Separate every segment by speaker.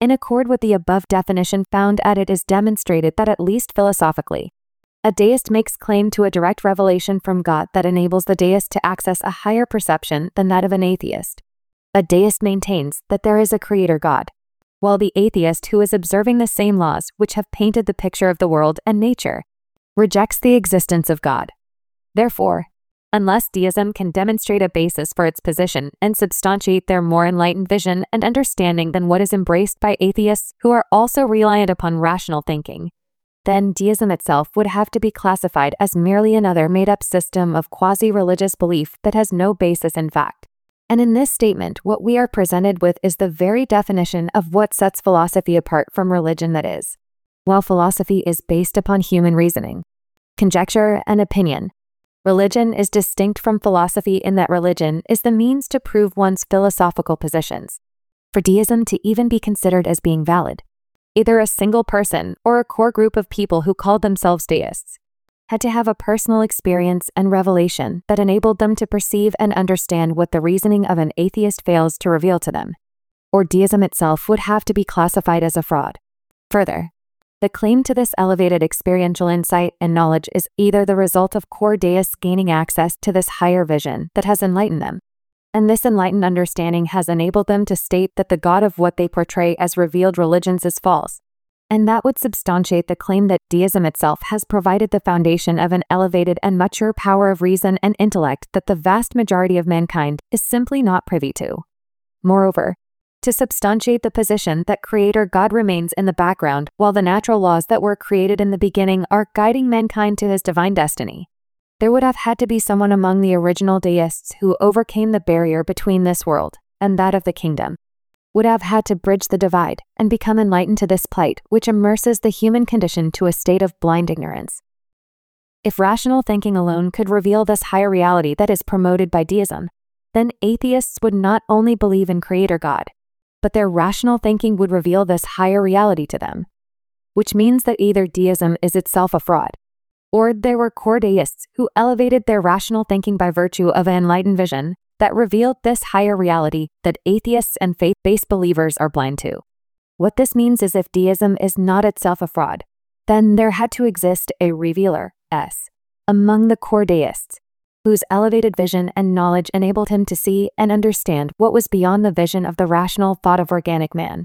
Speaker 1: In accord with the above definition found at it is demonstrated that at least philosophically, a deist makes claim to a direct revelation from God that enables the deist to access a higher perception than that of an atheist. A deist maintains that there is a creator God, while the atheist, who is observing the same laws which have painted the picture of the world and nature, rejects the existence of God. Therefore, unless deism can demonstrate a basis for its position and substantiate their more enlightened vision and understanding than what is embraced by atheists who are also reliant upon rational thinking, then deism itself would have to be classified as merely another made-up system of quasi-religious belief that has no basis in fact. And in this statement, what we are presented with is the very definition of what sets philosophy apart from religion, that is, while philosophy is based upon human reasoning, conjecture, and opinion, religion is distinct from philosophy in that religion is the means to prove one's philosophical positions. For deism to even be considered as being valid, either a single person or a core group of people who called themselves deists had to have a personal experience and revelation that enabled them to perceive and understand what the reasoning of an atheist fails to reveal to them, or deism itself would have to be classified as a fraud. Further, the claim to this elevated experiential insight and knowledge is either the result of core deists gaining access to this higher vision that has enlightened them, and this enlightened understanding has enabled them to state that the God of what they portray as revealed religions is false, and that would substantiate the claim that deism itself has provided the foundation of an elevated and mature power of reason and intellect that the vast majority of mankind is simply not privy to. Moreover, to substantiate the position that Creator God remains in the background while the natural laws that were created in the beginning are guiding mankind to his divine destiny, there would have had to be someone among the original deists who overcame the barrier between this world and that of the kingdom, would have had to bridge the divide and become enlightened to this plight which immerses the human condition to a state of blind ignorance. If rational thinking alone could reveal this higher reality that is promoted by deism, then atheists would not only believe in Creator God, but their rational thinking would reveal this higher reality to them, which means that either deism is itself a fraud, or there were core deists who elevated their rational thinking by virtue of an enlightened vision that revealed this higher reality that atheists and faith-based believers are blind to. What this means is if deism is not itself a fraud, then there had to exist a revealer, among the core deists, whose elevated vision and knowledge enabled him to see and understand what was beyond the vision of the rational thought of organic man.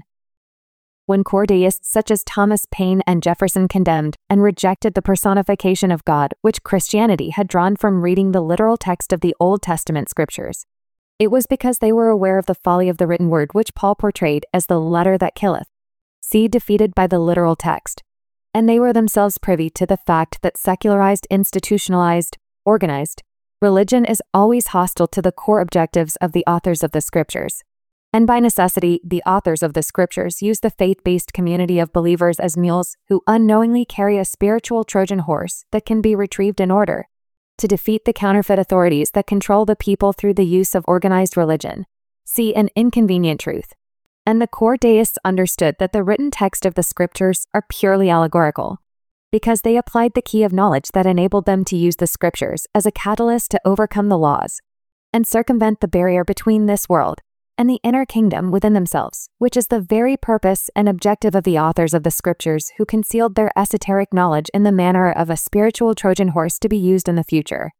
Speaker 1: When core deists such as Thomas Paine and Jefferson condemned and rejected the personification of God which Christianity had drawn from reading the literal text of the Old Testament scriptures, it was because they were aware of the folly of the written word which Paul portrayed as the letter that killeth, defeated by the literal text, and they were themselves privy to the fact that secularized, institutionalized, organized religion is always hostile to the core objectives of the authors of the scriptures. And by necessity, the authors of the scriptures use the faith-based community of believers as mules who unknowingly carry a spiritual Trojan horse that can be retrieved in order to defeat the counterfeit authorities that control the people through the use of organized religion. See an inconvenient truth. And the core deists understood that the written text of the scriptures are purely allegorical, because they applied the key of knowledge that enabled them to use the scriptures as a catalyst to overcome the laws and circumvent the barrier between this world and the inner kingdom within themselves, which is the very purpose and objective of the authors of the scriptures who concealed their esoteric knowledge in the manner of a spiritual Trojan horse to be used in the future.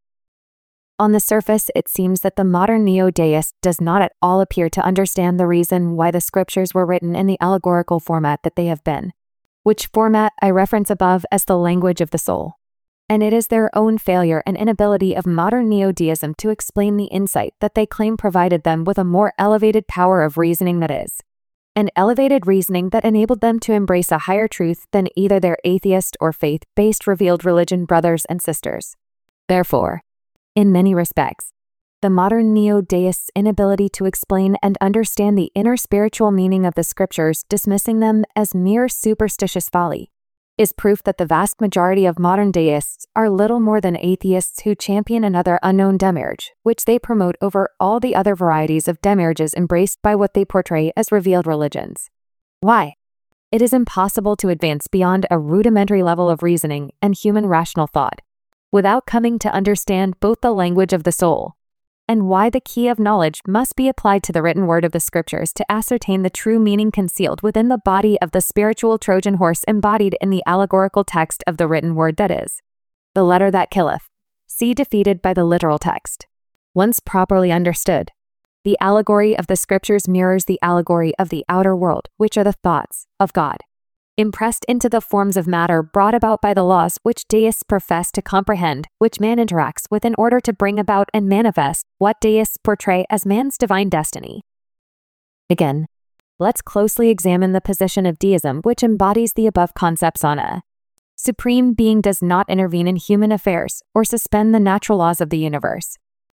Speaker 1: On the surface, it seems that the modern neo-deist does not at all appear to understand the reason why the scriptures were written in the allegorical format that they have been, which format I reference above as the language of the soul. And it is their own failure and inability of modern neo-deism to explain the insight that they claim provided them with a more elevated power of reasoning, that is, an elevated reasoning that enabled them to embrace a higher truth than either their atheist or faith-based revealed religion brothers and sisters. Therefore, in many respects, the modern neo-deist's inability to explain and understand the inner spiritual meaning of the scriptures, dismissing them as mere superstitious folly, is proof that the vast majority of modern deists are little more than atheists who champion another unknown demiurge, which they promote over all the other varieties of demiurges embraced by what they portray as revealed religions. Why? It is impossible to advance beyond a rudimentary level of reasoning and human rational thought without coming to understand both the language of the soul and why the key of knowledge must be applied to the written word of the scriptures to ascertain the true meaning concealed within the body of the spiritual Trojan horse embodied in the allegorical text of the written word, that is, the letter that killeth. See defeated by the literal text. Once properly understood, the allegory of the scriptures mirrors the allegory of the outer world, which are the thoughts of God, impressed into the forms of matter brought about by the laws which deists profess to comprehend, which man interacts with in order to bring about and manifest what deists portray as man's divine destiny. Again, let's closely examine the position of deism, which embodies the above concepts on a supreme being does not intervene in human affairs or suspend the natural laws of the universe,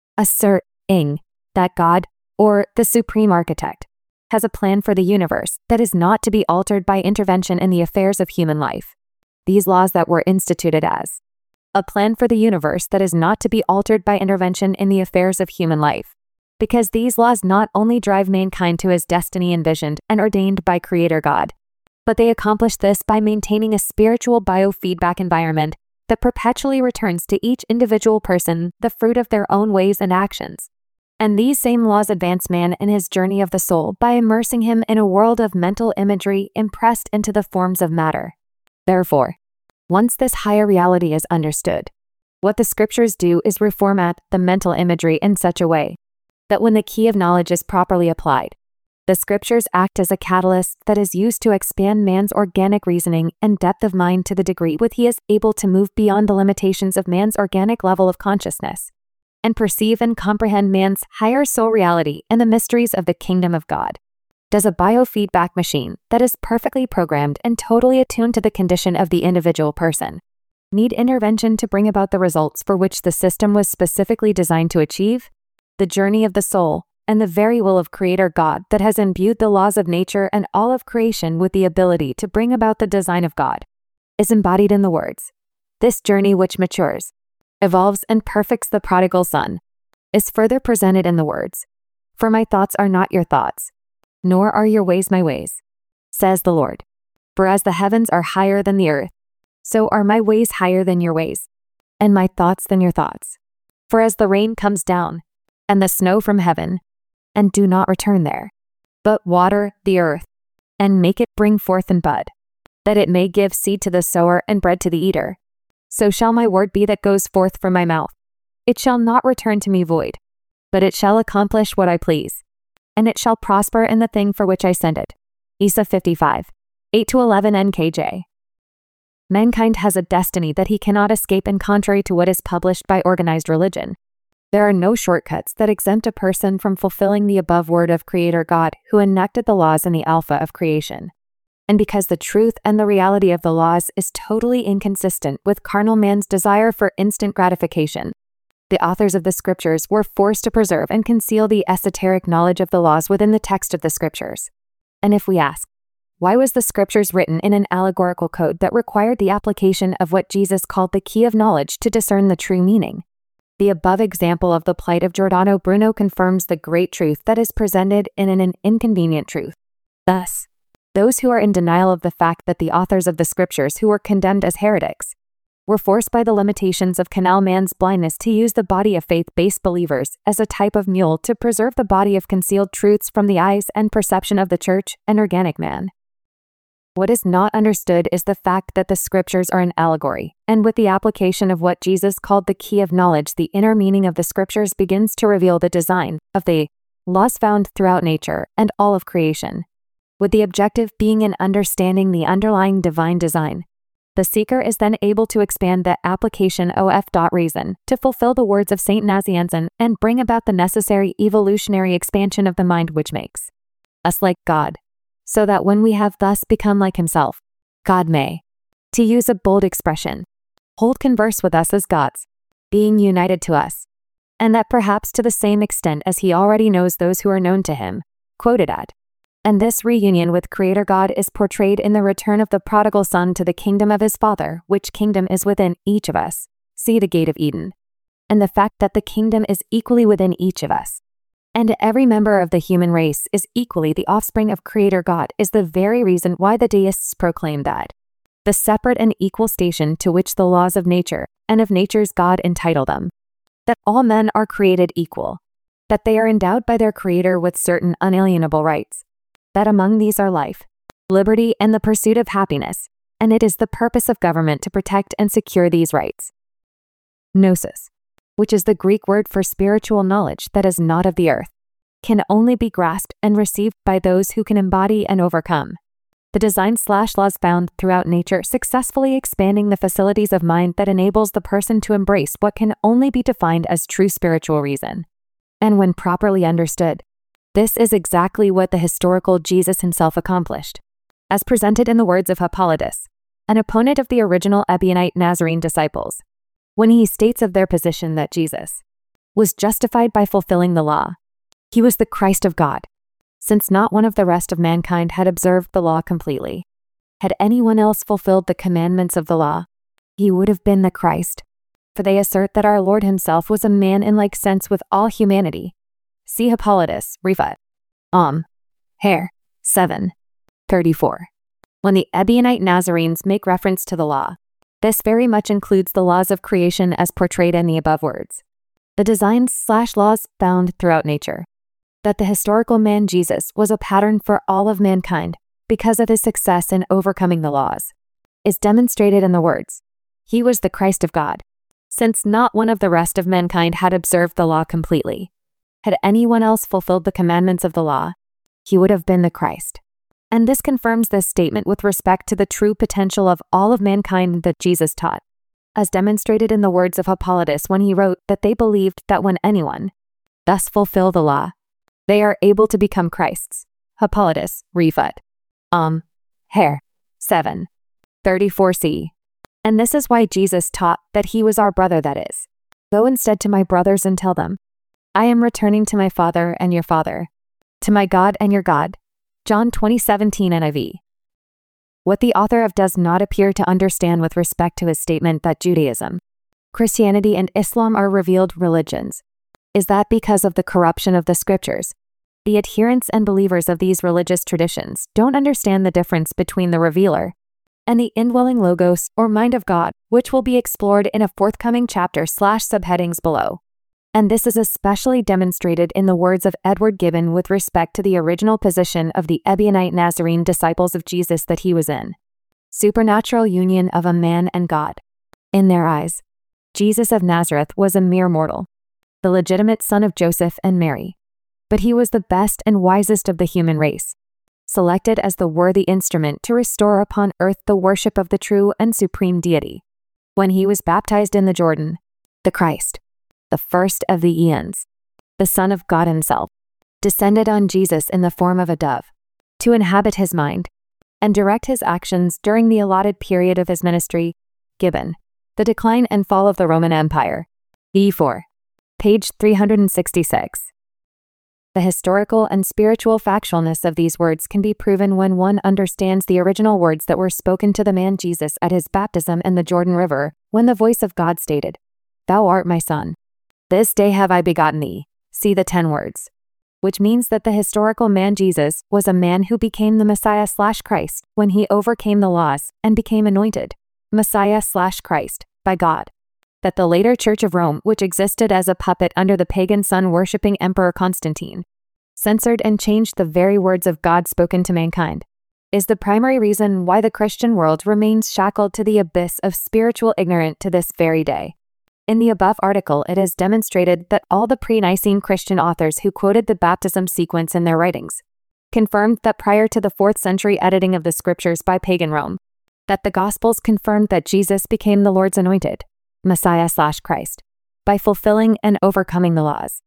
Speaker 1: asserting that God, or the supreme architect, has a plan for the universe that is not to be altered by intervention in the affairs of human life. These laws that were instituted as a plan for the universe that is not to be altered by intervention in the affairs of human life, because these laws not only drive mankind to his destiny envisioned and ordained by Creator God, but they accomplish this by maintaining a spiritual biofeedback environment that perpetually returns to each individual person the fruit of their own ways and actions. And these same laws advance man in his journey of the soul by immersing him in a world of mental imagery impressed into the forms of matter. Therefore, once this higher reality is understood, what the scriptures do is reformat the mental imagery in such a way that when the key of knowledge is properly applied, the scriptures act as a catalyst that is used to expand man's organic reasoning and depth of mind to the degree with he is able to move beyond the limitations of man's organic level of consciousness and perceive and comprehend man's higher soul reality and the mysteries of the kingdom of God. Does a biofeedback machine that is perfectly programmed and totally attuned to the condition of the individual person need intervention to bring about the results for which the system was specifically designed to achieve? The journey of the soul and the very will of Creator God that has imbued the laws of nature and all of creation with the ability to bring about the design of God is embodied in the words. This journey which matures, evolves and perfects the prodigal son, is further presented in the words, "For my thoughts are not your thoughts, nor are your ways my ways, says the Lord. For as the heavens are higher than the earth, so are my ways higher than your ways, and my thoughts than your thoughts. For as the rain comes down, and the snow from heaven, and do not return there, but water the earth, and make it bring forth and bud, that it may give seed to the sower and bread to the eater, so shall my word be that goes forth from my mouth. It shall not return to me void, but it shall accomplish what I please, and it shall prosper in the thing for which I send it." Isa 55, 8-11 NKJ. Mankind has a destiny that he cannot escape, and contrary to what is published by organized religion, there are no shortcuts that exempt a person from fulfilling the above word of Creator God who enacted the laws in the Alpha of creation. And because the truth and the reality of the laws is totally inconsistent with carnal man's desire for instant gratification, the authors of the scriptures were forced to preserve and conceal the esoteric knowledge of the laws within the text of the scriptures. And if we ask, why was the scriptures written in an allegorical code that required the application of what Jesus called the key of knowledge to discern the true meaning? The above example of the plight of Giordano Bruno confirms the great truth that is presented in an inconvenient truth. Thus, those who are in denial of the fact that the authors of the scriptures who were condemned as heretics were forced by the limitations of carnal man's blindness to use the body of faith-based believers as a type of mule to preserve the body of concealed truths from the eyes and perception of the church and organic man. What is not understood is the fact that the scriptures are an allegory, and with the application of what Jesus called the key of knowledge, the inner meaning of the scriptures begins to reveal the design of the laws found throughout nature and all of creation, with the objective being in understanding the underlying divine design. The seeker is then able to expand the application of reason to fulfill the words of Saint Nazianzen and bring about the necessary evolutionary expansion of the mind which makes us like God, so that when we have thus become like himself, God may, to use a bold expression, hold converse with us as gods, being united to us, and that perhaps to the same extent as he already knows those who are known to him, quoted at. And this reunion with Creator God is portrayed in the return of the prodigal son to the kingdom of his Father, which kingdom is within each of us. See the Gate of Eden. And the fact that the kingdom is equally within each of us, and every member of the human race is equally the offspring of Creator God, is the very reason why the deists proclaim that the separate and equal station to which the laws of nature and of nature's God entitle them, that all men are created equal, that they are endowed by their Creator with certain unalienable rights, that among these are life, liberty, and the pursuit of happiness, and it is the purpose of government to protect and secure these rights. Gnosis, which is the Greek word for spiritual knowledge that is not of the earth, can only be grasped and received by those who can embody and overcome the design/laws found throughout nature, successfully expanding the facilities of mind that enables the person to embrace what can only be defined as true spiritual reason. And when properly understood, this is exactly what the historical Jesus himself accomplished, as presented in the words of Hippolytus, an opponent of the original Ebionite Nazarene disciples, when he states of their position that Jesus was justified by fulfilling the law. He was the Christ of God, since not one of the rest of mankind had observed the law completely. Had anyone else fulfilled the commandments of the law, he would have been the Christ, for they assert that our Lord himself was a man in like sense with all humanity. See Hippolytus, Refut. Hair. 7:34. When the Ebionite Nazarenes make reference to the law, this very much includes the laws of creation as portrayed in the above words. The designs/laws found throughout nature. That the historical man Jesus was a pattern for all of mankind because of his success in overcoming the laws, is demonstrated in the words, "He was the Christ of God," since not one of the rest of mankind had observed the law completely. Had anyone else fulfilled the commandments of the law, he would have been the Christ. And this confirms this statement with respect to the true potential of all of mankind that Jesus taught, as demonstrated in the words of Hippolytus when he wrote that they believed that when anyone thus fulfill the law, they are able to become Christs. Hippolytus, Refut. Hair. 7:34c. And this is why Jesus taught that he was our brother, that is, "Go instead to my brothers and tell them, I am returning to my Father and your Father, to my God and your God." John 20:17 NIV. What the author of does not appear to understand with respect to his statement that Judaism, Christianity, and Islam are revealed religions is that because of the corruption of the scriptures, the adherents and believers of these religious traditions don't understand the difference between the revealer and the indwelling logos or mind of God, which will be explored in a forthcoming chapter/subheadings below. And this is especially demonstrated in the words of Edward Gibbon with respect to the original position of the Ebionite Nazarene disciples of Jesus that he was in supernatural union of a man and God. In their eyes, Jesus of Nazareth was a mere mortal, the legitimate son of Joseph and Mary. But he was the best and wisest of the human race, selected as the worthy instrument to restore upon earth the worship of the true and supreme deity. When he was baptized in the Jordan, the Christ, the first of the eons, the Son of God himself, descended on Jesus in the form of a dove, to inhabit his mind and direct his actions during the allotted period of his ministry. Gibbon, The Decline and Fall of the Roman Empire, E4, page 366. The historical and spiritual factualness of these words can be proven when one understands the original words that were spoken to the man Jesus at his baptism in the Jordan River, when the voice of God stated, "Thou art my son. This day have I begotten thee." See the 10 words. Which means that the historical man Jesus was a man who became the Messiah/Christ when he overcame the laws and became anointed Messiah/Christ by God. That the later Church of Rome, which existed as a puppet under the pagan sun-worshipping Emperor Constantine, censored and changed the very words of God spoken to mankind, is the primary reason why the Christian world remains shackled to the abyss of spiritual ignorance to this very day. In the above article, it is demonstrated that all the pre-Nicene Christian authors who quoted the baptism sequence in their writings confirmed that prior to the 4th century editing of the scriptures by pagan Rome, that the Gospels confirmed that Jesus became the Lord's anointed Messiah/Christ by fulfilling and overcoming the laws.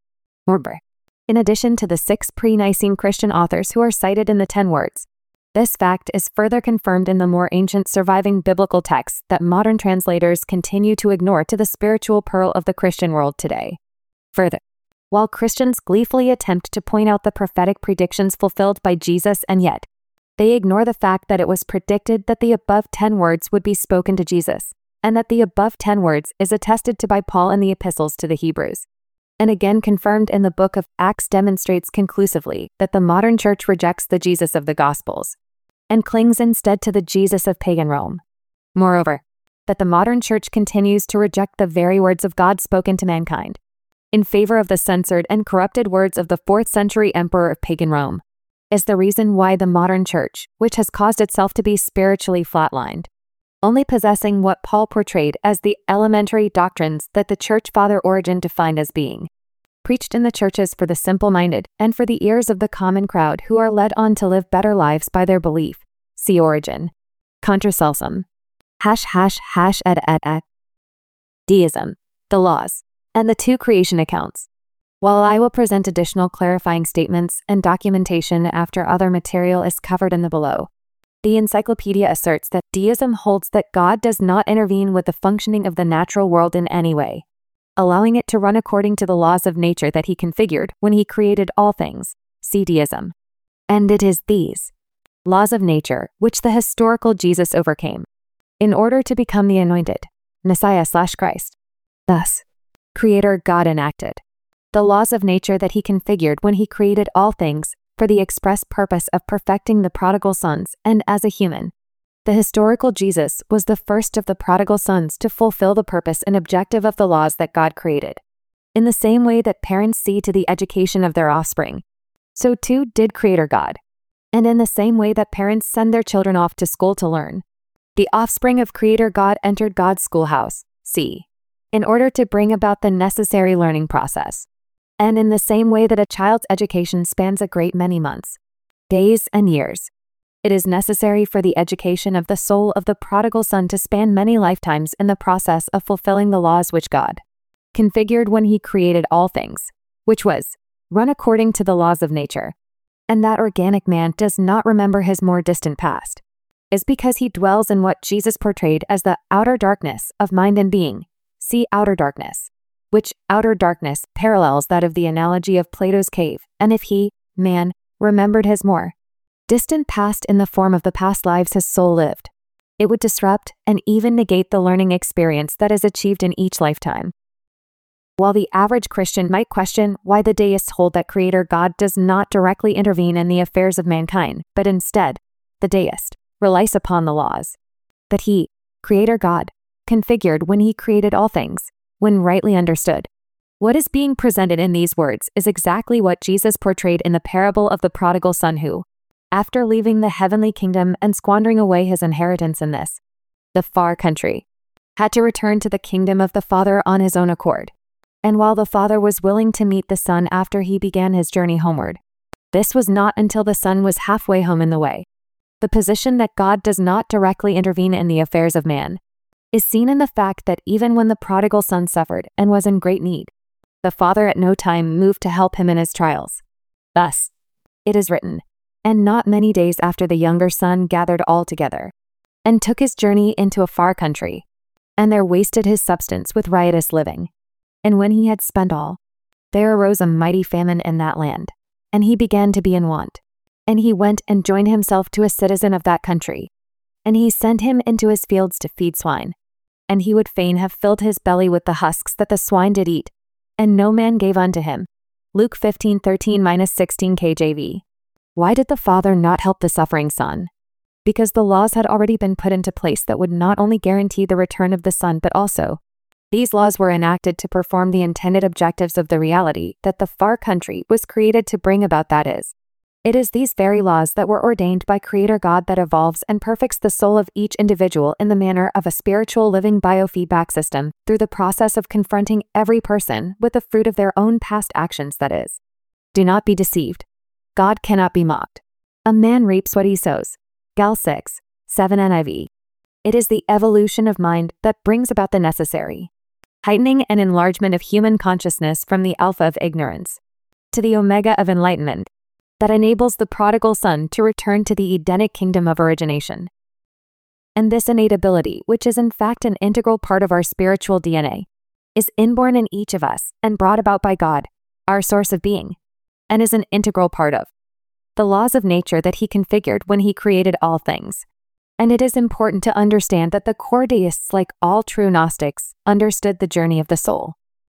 Speaker 1: In addition to the 6 pre-Nicene Christian authors who are cited in the 10 words, this fact is further confirmed in the more ancient surviving biblical texts that modern translators continue to ignore to the spiritual pearl of the Christian world today. Further, while Christians gleefully attempt to point out the prophetic predictions fulfilled by Jesus, and yet they ignore the fact that it was predicted that the above 10 words would be spoken to Jesus, and that the above 10 words is attested to by Paul in the epistles to the Hebrews, and again confirmed in the book of Acts, demonstrates conclusively that the modern church rejects the Jesus of the Gospels and clings instead to the Jesus of pagan Rome. Moreover, that the modern church continues to reject the very words of God spoken to mankind, in favor of the censored and corrupted words of the 4th century emperor of pagan Rome, is the reason why the modern church, which has caused itself to be spiritually flatlined, only possessing what Paul portrayed as the elementary doctrines that the church father Origen defined as being preached in the churches for the simple-minded and for the ears of the common crowd who are led on to live better lives by their belief. See Origen. Contra Celsum. ###ed. Deism, the laws, and the 2 creation accounts. While I will present additional clarifying statements and documentation after other material is covered in the below, the encyclopedia asserts that deism holds that God does not intervene with the functioning of the natural world in any way, allowing it to run according to the laws of nature that he configured when he created all things. See deism. And it is these laws of nature which the historical Jesus overcame in order to become the anointed Messiah/Christ. Thus, Creator God enacted the laws of nature that he configured when he created all things for the express purpose of perfecting the prodigal sons, and as a human, the historical Jesus was the first of the prodigal sons to fulfill the purpose and objective of the laws that God created. In the same way that parents see to the education of their offspring, so too did Creator God. And in the same way that parents send their children off to school to learn, the offspring of Creator God entered God's schoolhouse, in order to bring about the necessary learning process. And in the same way that a child's education spans a great many months, days, and years, it is necessary for the education of the soul of the prodigal son to span many lifetimes in the process of fulfilling the laws which God configured when he created all things, which was run according to the laws of nature. And that organic man does not remember his more distant past, is because he dwells in what Jesus portrayed as the outer darkness of mind and being. See outer darkness, which outer darkness parallels that of the analogy of Plato's cave, and if he, man, remembered his more distant past in the form of the past lives his soul lived, it would disrupt and even negate the learning experience that is achieved in each lifetime. While the average Christian might question why the deists hold that Creator God does not directly intervene in the affairs of mankind, but instead, the deist relies upon the laws that he, Creator God, configured when he created all things, when rightly understood, what is being presented in these words is exactly what Jesus portrayed in the parable of the prodigal son who, after leaving the heavenly kingdom and squandering away his inheritance in this, the far country, had to return to the kingdom of the Father on his own accord. And while the Father was willing to meet the Son after he began his journey homeward, this was not until the Son was halfway home in the way. The position that God does not directly intervene in the affairs of man is seen in the fact that even when the prodigal son suffered and was in great need, the Father at no time moved to help him in his trials. Thus, it is written, "And not many days after the younger son gathered all together, and took his journey into a far country, and there wasted his substance with riotous living. And when he had spent all, there arose a mighty famine in that land, and he began to be in want. And he went and joined himself to a citizen of that country, and he sent him into his fields to feed swine. And he would fain have filled his belly with the husks that the swine did eat, and no man gave unto him." Luke 15:13-16 KJV. Why did the Father not help the suffering son? Because the laws had already been put into place that would not only guarantee the return of the Son, but also, these laws were enacted to perform the intended objectives of the reality that the far country was created to bring about, that is, it is these very laws that were ordained by Creator God that evolves and perfects the soul of each individual in the manner of a spiritual living biofeedback system through the process of confronting every person with the fruit of their own past actions, that is. Do not be deceived. God cannot be mocked. A man reaps what he sows. Gal 6:7 NIV. It is the evolution of mind that brings about the necessary heightening and enlargement of human consciousness from the alpha of ignorance to the omega of enlightenment that enables the prodigal son to return to the Edenic kingdom of origination. And this innate ability, which is in fact an integral part of our spiritual DNA, is inborn in each of us and brought about by God, our source of being, and is an integral part of the laws of nature that he configured when he created all things. And it is important to understand that the core deists, like all true Gnostics, understood the journey of the soul.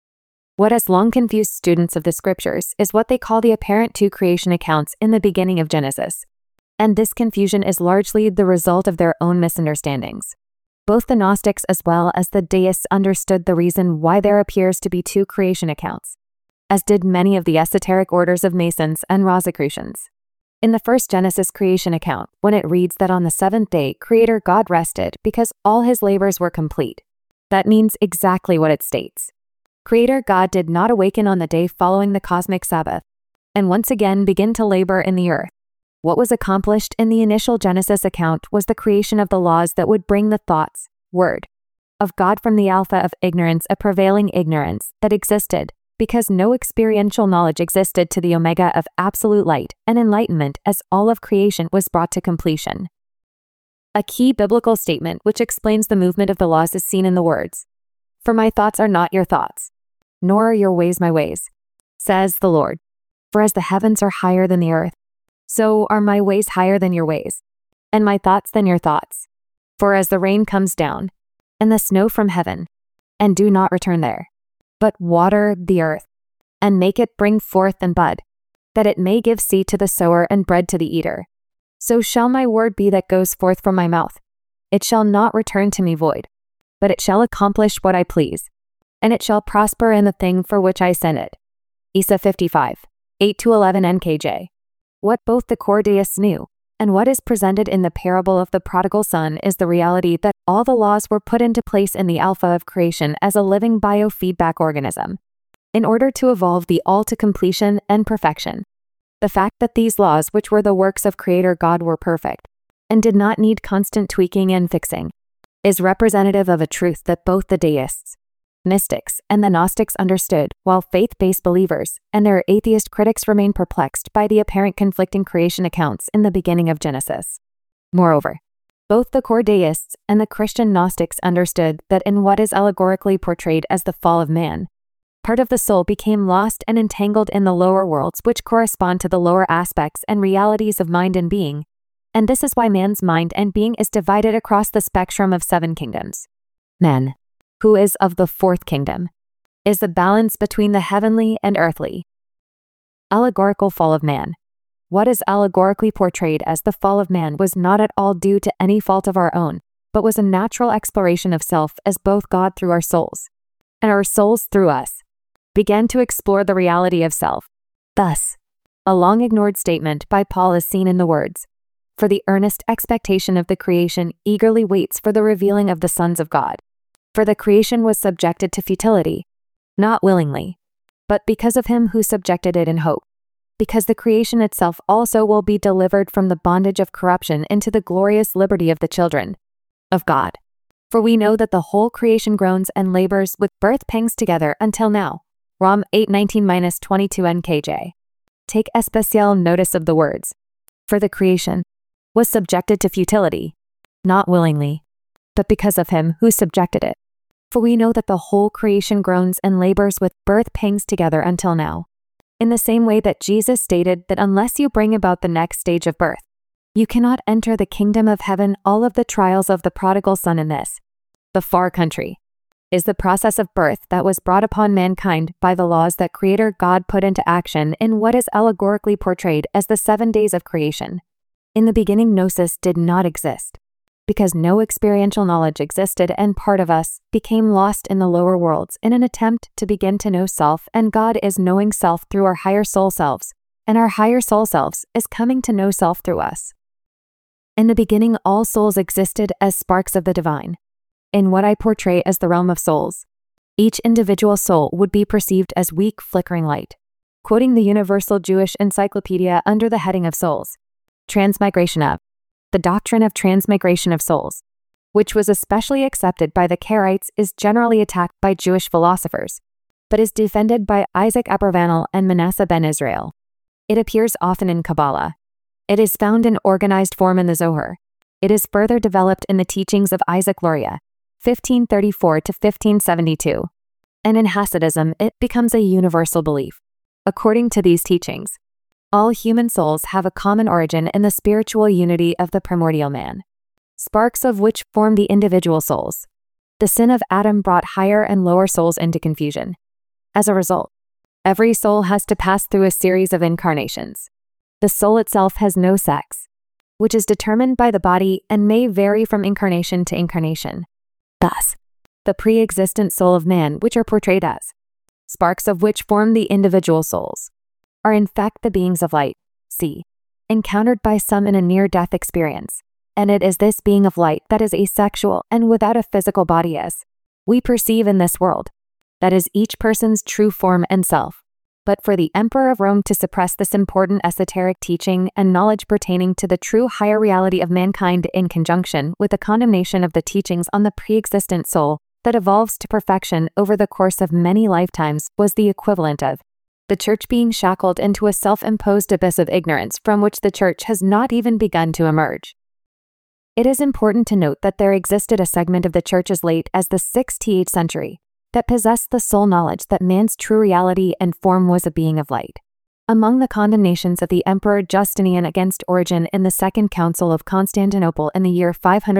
Speaker 1: What has long confused students of the scriptures is what they call the apparent two creation accounts in the beginning of Genesis. And this confusion is largely the result of their own misunderstandings. Both the Gnostics as well as the deists understood the reason why there appears to be two creation accounts. as did many of the esoteric orders of Masons and Rosicrucians. In the first Genesis creation account, when it reads that on the seventh day, Creator God rested because all his labors were complete, that means exactly what it states. Creator God did not awaken on the day following the cosmic Sabbath, and once again begin to labor in the earth. What was accomplished in the initial Genesis account was the creation of the laws that would bring the thoughts, word, of God from the alpha of ignorance, a prevailing ignorance that existed, because no experiential knowledge existed, to the omega of absolute light and enlightenment as all of creation was brought to completion. A key biblical statement which explains the movement of the laws is seen in the words, "For my thoughts are not your thoughts, nor are your ways my ways, says the Lord. For as the heavens are higher than the earth, so are my ways higher than your ways, and my thoughts than your thoughts. For as the rain comes down, and the snow from heaven, and do not return there, but water the earth, and make it bring forth and bud, that it may give seed to the sower and bread to the eater, so shall my word be that goes forth from my mouth. It shall not return to me void, but it shall accomplish what I please, and it shall prosper in the thing for which I sent it." Isa 55, 8-11 NKJ. What both the core deists knew, and what is presented in the parable of the prodigal son, is the reality that all the laws were put into place in the alpha of creation as a living biofeedback organism, in order to evolve the all to completion and perfection. The fact that these laws, which were the works of Creator God, were perfect, and did not need constant tweaking and fixing, is representative of a truth that both the deists, mystics, and the Gnostics understood, while faith-based believers and their atheist critics remain perplexed by the apparent conflicting creation accounts in the beginning of Genesis. Moreover, both the core deists and the Christian Gnostics understood that in what is allegorically portrayed as the fall of man, part of the soul became lost and entangled in the lower worlds, which correspond to the lower aspects and realities of mind and being, and this is why man's mind and being is divided across the spectrum of 7 kingdoms. Man, who is of the 4th kingdom, is the balance between the heavenly and earthly. Allegorical fall of man. What is allegorically portrayed as the fall of man was not at all due to any fault of our own, but was a natural exploration of self, as both God through our souls, and our souls through us, began to explore the reality of self. Thus, a long-ignored statement by Paul is seen in the words, "For the earnest expectation of the creation eagerly waits for the revealing of the sons of God. For the creation was subjected to futility, not willingly, but because of him who subjected it in hope, because the creation itself also will be delivered from the bondage of corruption into the glorious liberty of the children of God. For we know that the whole creation groans and labors with birth pangs together until now." Rom 8:19-22 NKJ. Take especial notice of the words, "For the creation was subjected to futility, not willingly, but because of him who subjected it. For we know that the whole creation groans and labors with birth pangs together until now." In the same way that Jesus stated that unless you bring about the next stage of birth, you cannot enter the kingdom of heaven. All of the trials of the prodigal son in this, the far country, is the process of birth that was brought upon mankind by the laws that Creator God put into action in what is allegorically portrayed as the 7 days of creation. In the beginning, Gnosis did not exist, because no experiential knowledge existed, and part of us became lost in the lower worlds in an attempt to begin to know self, and God is knowing self through our higher soul selves, and our higher soul selves is coming to know self through us. In the beginning, all souls existed as sparks of the divine. In what I portray as the realm of souls, each individual soul would be perceived as weak, flickering light. Quoting the Universal Jewish Encyclopedia under the heading of souls, transmigration of, the doctrine of transmigration of souls, which was especially accepted by the Karaites, is generally attacked by Jewish philosophers, but is defended by Isaac Abravanel and Manasseh ben Israel. It appears often in Kabbalah. It is found in organized form in the Zohar. It is further developed in the teachings of Isaac Luria, 1534 to 1572. And in Hasidism, it becomes a universal belief. According to these teachings, all human souls have a common origin in the spiritual unity of the primordial man, sparks of which form the individual souls. The sin of Adam brought higher and lower souls into confusion. As a result, every soul has to pass through a series of incarnations. The soul itself has no sex, which is determined by the body and may vary from incarnation to incarnation. Thus, the pre-existent soul of man, which are portrayed as sparks of which form the individual souls, are in fact the beings of light, c. encountered by some in a near-death experience, and it is this being of light that is asexual and without a physical body as we perceive in this world. That is each person's true form and self. But for the Emperor of Rome to suppress this important esoteric teaching and knowledge pertaining to the true higher reality of mankind in conjunction with the condemnation of the teachings on the pre-existent soul that evolves to perfection over the course of many lifetimes was the equivalent of the Church being shackled into a self-imposed abyss of ignorance from which the Church has not even begun to emerge. It is important to note that there existed a segment of the Church as late as the 6th century that possessed the sole knowledge that man's true reality and form was a being of light. Among the condemnations of the Emperor Justinian against Origen in the Second Council of Constantinople in the year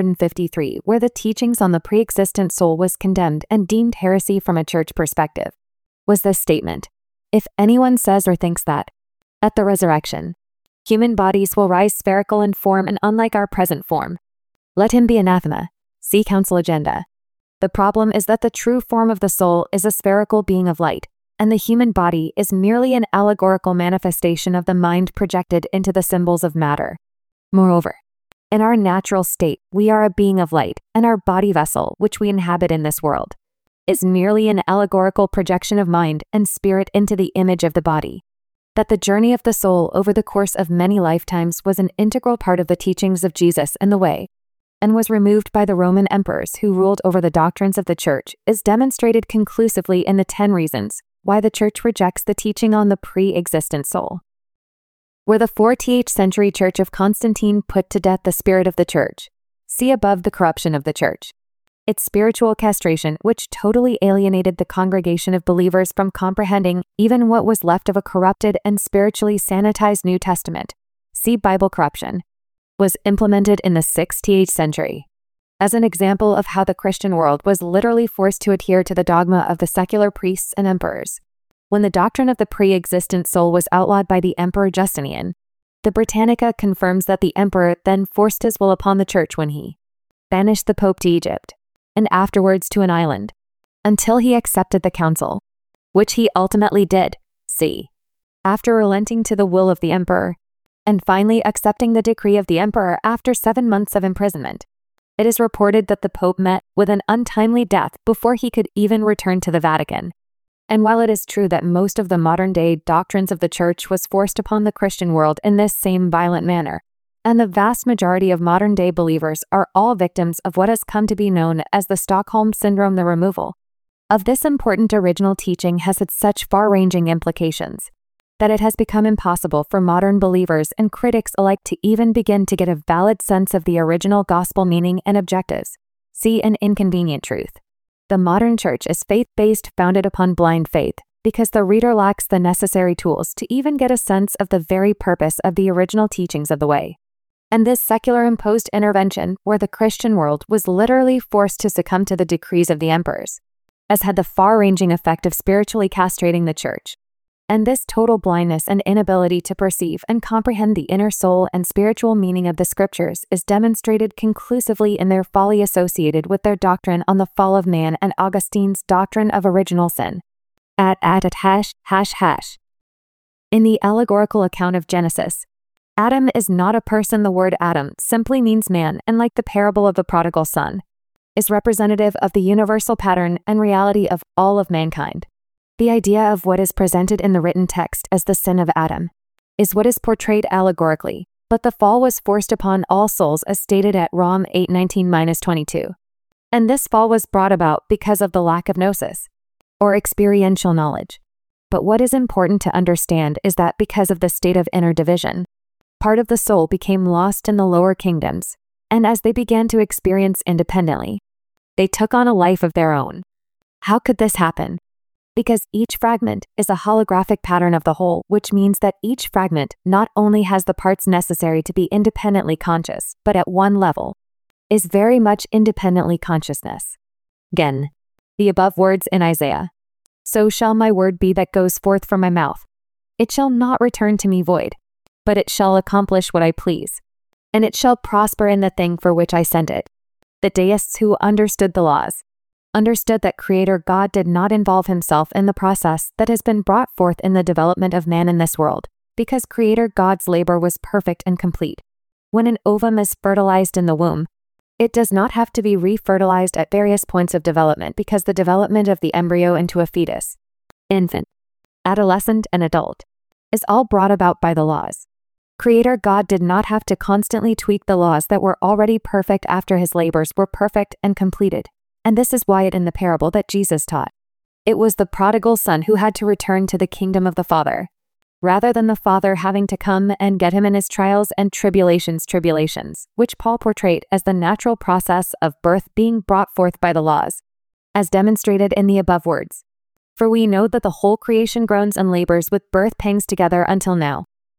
Speaker 1: 553, where the teachings on the pre-existent soul was condemned and deemed heresy from a Church perspective, was this statement: if anyone says or thinks that, at the resurrection, human bodies will rise spherical in form and unlike our present form, let him be anathema. See Council Agenda. The problem is that the true form of the soul is a spherical being of light, and the human body is merely an allegorical manifestation of the mind projected into the symbols of matter. Moreover, in our natural state, we are a being of light, and our body vessel, which we inhabit in this world, is merely an allegorical projection of mind and spirit into the image of the body. That the journey of the soul over the course of many lifetimes was an integral part of the teachings of Jesus and the Way, and was removed by the Roman emperors who ruled over the doctrines of the Church, is demonstrated conclusively in the 10 reasons why the Church rejects the teaching on the pre-existent soul. Where the 4th century Church of Constantine put to death the spirit of the Church, see above the corruption of the Church. Its spiritual castration, which totally alienated the congregation of believers from comprehending even what was left of a corrupted and spiritually sanitized New Testament, see Bible corruption, was implemented in the 6th century. As an example of how the Christian world was literally forced to adhere to the dogma of the secular priests and emperors. When the doctrine of the pre-existent soul was outlawed by the Emperor Justinian, the Britannica confirms that the emperor then forced his will upon the Church when he banished the Pope to Egypt, and afterwards to an island, until he accepted the council, which he ultimately did, c. after relenting to the will of the emperor, and finally accepting the decree of the emperor after 7 months of imprisonment. It is reported that the Pope met with an untimely death before he could even return to the Vatican. And while it is true that most of the modern-day doctrines of the Church was forced upon the Christian world in this same violent manner, and the vast majority of modern-day believers are all victims of what has come to be known as the Stockholm Syndrome, the removal of this important original teaching has had such far-ranging implications that it has become impossible for modern believers and critics alike to even begin to get a valid sense of the original gospel meaning and objectives. See An Inconvenient Truth. The modern Church is faith-based, founded upon blind faith, because the reader lacks the necessary tools to even get a sense of the very purpose of the original teachings of the Way. And this secular imposed intervention, where the Christian world was literally forced to succumb to the decrees of the emperors, has had the far-ranging effect of spiritually castrating the Church. And this total blindness and inability to perceive and comprehend the inner soul and spiritual meaning of the Scriptures is demonstrated conclusively in their folly associated with their doctrine on the fall of man and Augustine's doctrine of original sin. In the allegorical account of Genesis, Adam is not a person. The word Adam simply means man, and like the parable of the prodigal son, is representative of the universal pattern and reality of all of mankind. The idea of what is presented in the written text as the sin of Adam is what is portrayed allegorically, but the fall was forced upon all souls as stated at Rom 8:19-22. And this fall was brought about because of the lack of gnosis, or experiential knowledge. But what is important to understand is that because of the state of inner division, part of the soul became lost in the lower kingdoms, and as they began to experience independently, they took on a life of their own. How could this happen? Because each fragment is a holographic pattern of the whole, which means that each fragment not only has the parts necessary to be independently conscious, but at one level, is very much independently consciousness. Again, the above words in Isaiah. So shall my word be that goes forth from my mouth. It shall not return to me void, but it shall accomplish what I please, and it shall prosper in the thing for which I sent it. The deists who understood the laws understood that Creator God did not involve himself in the process that has been brought forth in the development of man in this world, because Creator God's labor was perfect and complete. When an ovum is fertilized in the womb, it does not have to be re-fertilized at various points of development because the development of the embryo into a fetus, infant, adolescent, and adult is all brought about by the laws. Creator God did not have to constantly tweak the laws that were already perfect after his labors were perfect and completed, and this is why in the parable that Jesus taught, it was the prodigal son who had to return to the kingdom of the Father, rather than the Father having to come and get him in his trials and tribulations, which Paul portrayed as the natural process of birth being brought forth by the laws, as demonstrated in the above words. For we know that the whole creation groans and labors with birth pangs together until now.